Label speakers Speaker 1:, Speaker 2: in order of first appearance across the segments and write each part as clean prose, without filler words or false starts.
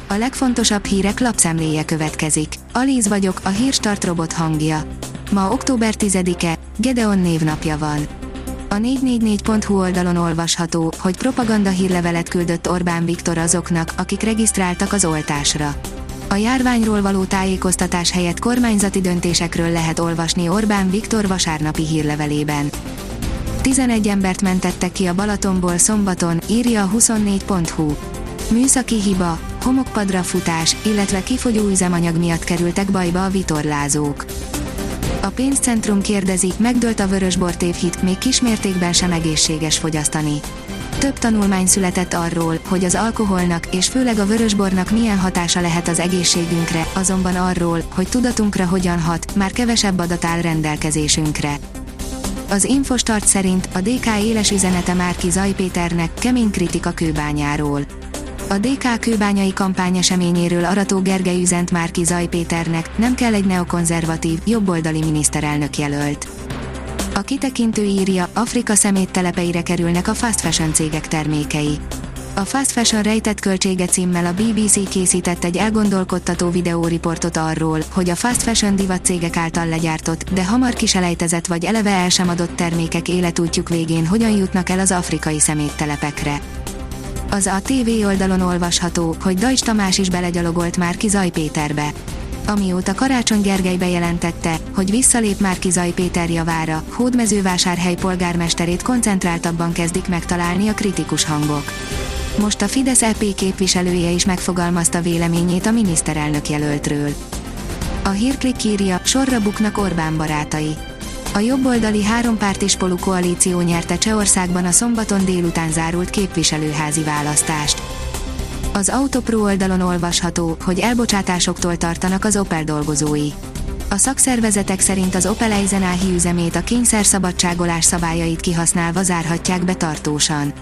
Speaker 1: A legfontosabb hírek lapszemléje következik. Alíz vagyok, a Hírstart robot hangja. Ma október 10-e, Gedeon névnapja van. A 444.hu oldalon olvasható, hogy propaganda hírlevelet küldött Orbán Viktor azoknak, akik regisztráltak az oltásra. A járványról való tájékoztatás helyett kormányzati döntésekről lehet olvasni Orbán Viktor vasárnapi hírlevelében. 11 embert mentettek ki a Balatonból szombaton, írja a 24.hu. Műszaki hiba, homokpadra futás, illetve kifogyó üzemanyag miatt kerültek bajba a vitorlázók. A pénzcentrum kérdezi, megdőlt a vörösbor tévhit, még kismértékben sem egészséges fogyasztani. Több tanulmány született arról, hogy az alkoholnak és főleg a vörösbornak milyen hatása lehet az egészségünkre, azonban arról, hogy tudatunkra hogyan hat, már kevesebb adat áll rendelkezésünkre. Az Infostart szerint a DK éles üzenete Márki Zay Péternek, kemény kritika Kőbányáról. A DK kőbányai kampány eseményéről Arató Gergely üzent Márki Zay Péternek, nem kell egy neokonzervatív, jobboldali miniszterelnök jelölt. A kitekintő írja, Afrika szeméttelepeire kerülnek a fast fashion cégek termékei. A Fast Fashion rejtett költsége címmel a BBC készített egy elgondolkodtató videóriportot arról, hogy a fast fashion divatcégek által legyártott, de hamar kiselejtezett vagy eleve el sem adott termékek életútjuk végén hogyan jutnak el az afrikai szeméttelepekre. Az ATV oldalon olvasható, hogy Deutsch Tamás is belegyalogolt Márki Zay Péterbe. Amióta Karácsony Gergely bejelentette, hogy visszalép Márki Zay Péter javára, Hódmezővásárhely polgármesterét koncentráltabban kezdik megtalálni a kritikus hangok. Most a Fidesz EP képviselője is megfogalmazta véleményét a miniszterelnök jelöltről. A Hírklik írja, sorra buknak Orbán barátai. A jobboldali hárompárti Spolu koalíció nyerte Csehországban a szombaton délután zárult képviselőházi választást. Az Autopro oldalon olvasható, hogy elbocsátásoktól tartanak az Opel dolgozói. A szakszervezetek szerint az Opel Eisenach üzemét a kényszerszabadságolás szabályait kihasználva zárhatják be tartósan.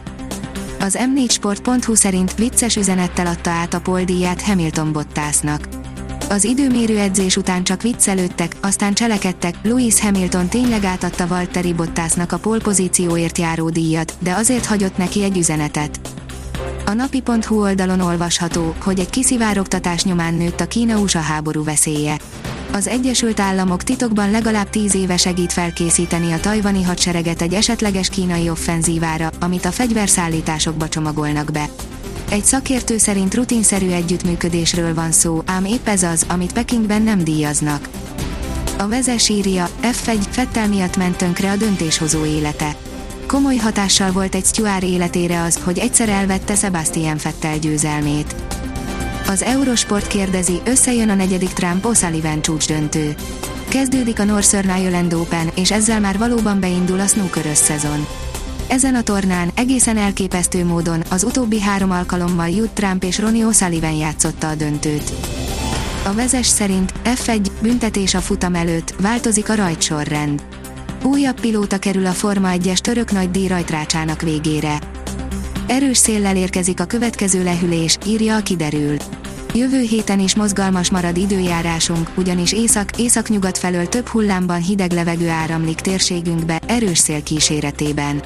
Speaker 1: Az m4sport.hu szerint vicces üzenettel adta át a póldíját Hamilton Bottasnak. Az időmérő edzés után csak viccelődtek, aztán cselekedtek, Lewis Hamilton tényleg átadta Valtteri Bottasnak a pole-pozícióért járó díjat, de azért hagyott neki egy üzenetet. A napi.hu oldalon olvasható, hogy egy kiszivárogtatás nyomán nőtt a Kína-USA háború veszélye. Az Egyesült Államok titokban legalább 10 éve segít felkészíteni a tajvani hadsereget egy esetleges kínai offenzívára, amit a fegyverszállításokba csomagolnak be. Egy szakértő szerint rutinszerű együttműködésről van szó, ám épp ez az, amit Pekingben nem díjaznak. A Vezes írja, F1 Vettel miatt ment tönkre a döntéshozó élete. Komoly hatással volt egy sztjuár életére az, hogy egyszer elvette Sebastian Vettel győzelmét. Az Eurosport kérdezi, összejön a 4. Trump-O'Sullivan csúcsdöntő. Kezdődik a Northern Ireland Open, és ezzel már valóban beindul a snookerös szezon. Ezen a tornán egészen elképesztő módon az utóbbi 3 alkalommal Judd Trump és Ronnie O'Sullivan játszotta a döntőt. A Vezes szerint F1 büntetés a futam előtt, változik a rajtsorrend. Újabb pilóta kerül a Forma 1-es török nagydíj rajtrácsának végére. Erős széllel érkezik a következő lehűlés, írja a Kiderül. Jövő héten is mozgalmas marad időjárásunk, ugyanis észak-nyugat felől több hullámban hideg levegő áramlik térségünkbe, erős szél kíséretében.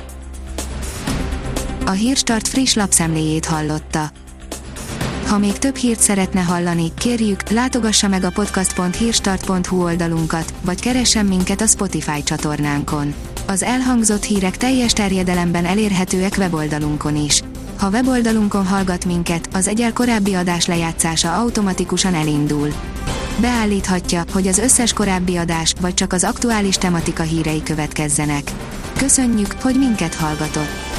Speaker 1: A Hírstart friss lapszemléjét hallotta. Ha még több hírt szeretne hallani, kérjük, látogassa meg a podcast.hírstart.hu oldalunkat, vagy keressen minket a Spotify csatornánkon. Az elhangzott hírek teljes terjedelemben elérhetőek weboldalunkon is. Ha weboldalunkon hallgat minket, az egyel korábbi adás lejátszása automatikusan elindul. Beállíthatja, hogy az összes korábbi adás, vagy csak az aktuális tematika hírei következzenek. Köszönjük, hogy minket hallgatott!